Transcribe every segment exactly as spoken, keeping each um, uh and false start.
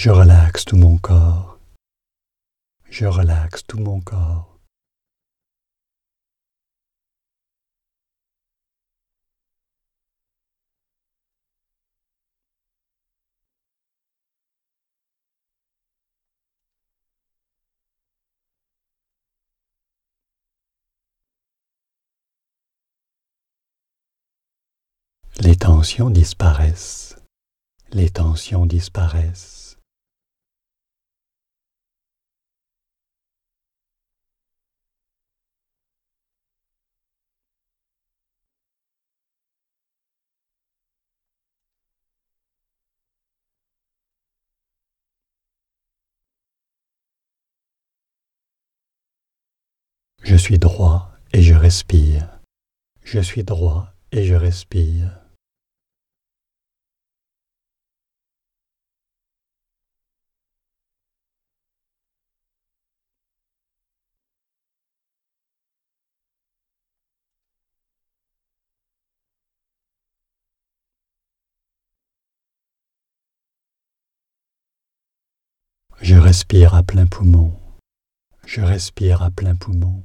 Je relaxe tout mon corps. Je relaxe tout mon corps. Les tensions disparaissent. Les tensions disparaissent. Je suis droit et je respire. Je suis droit et je respire. Je respire à plein poumon. Je respire à plein poumon.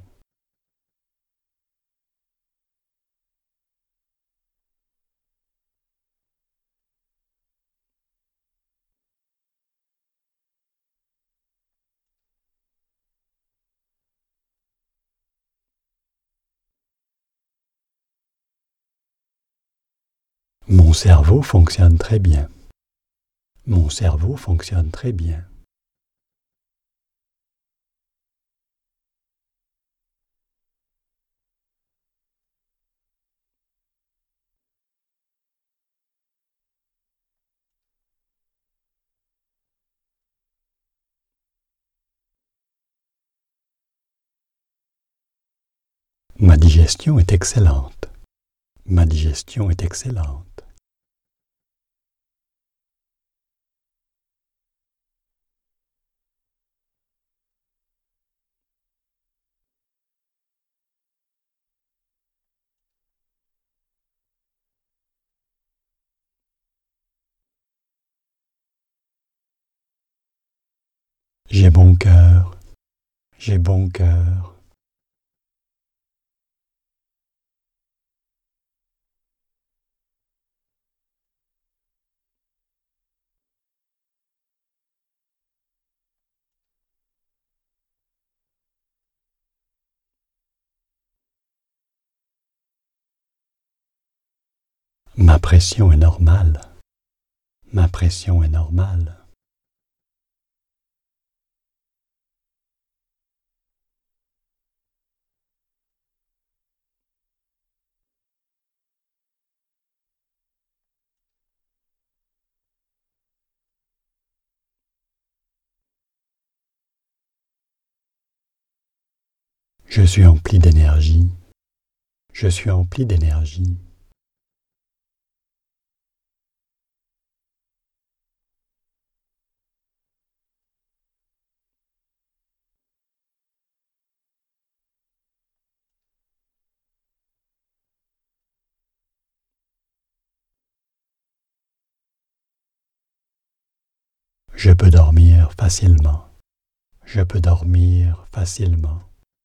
Mon cerveau fonctionne très bien. Mon cerveau fonctionne très bien. Ma digestion est excellente. Ma digestion est excellente. J'ai bon cœur. J'ai bon cœur. Ma pression est normale. Ma pression est normale. Je suis empli d'énergie. Je suis empli d'énergie. Je peux dormir facilement. Je peux dormir facilement.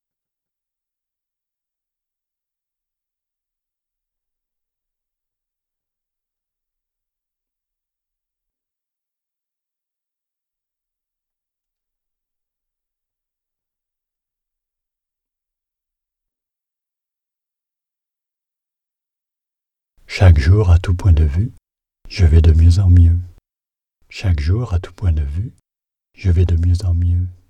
Chaque jour, à tout point de vue, je vais de mieux en mieux. Chaque jour, à tout point de vue, je vais de mieux en mieux.